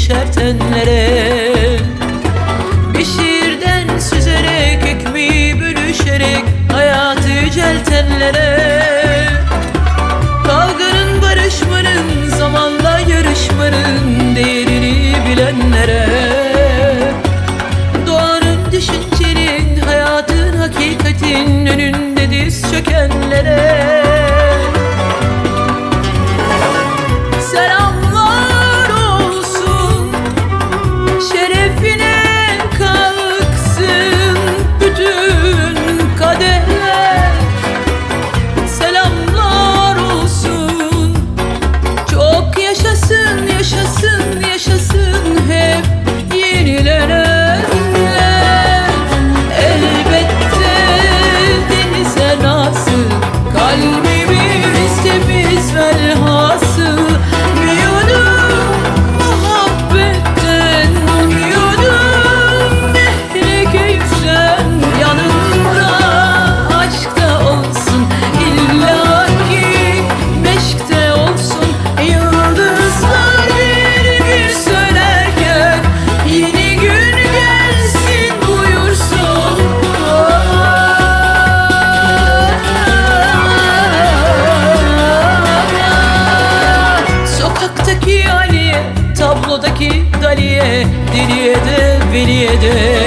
düşer tenlere. Bir şiirden süzerek, ekmeği bölüşerek hayatı yüceltenlere. Kavganın, barışmanın, zamanla yarışmanın değerini bilenlere. Doğanın, düşüncenin, hayatın, hakikatin önünde diz çökenlere. Selamlar olsun, şerefine kalksın bütün kadehler. Selamlar olsun, çok yaşasın, yaşasın, yaşasın hep yenilenenler. Elbette denize nasıl kalbimiz temiz velhasıl. Umuyordum muhabbetten, umuyordum ehli keyiften. Yanımda aşkta olsun, illaki meşkte olsun. Yıldızlar bir söylerken yeni gün gelsin buyursun. Sokaktaki Ali'ye, tablodaki Dali'ye, deliye de veliye de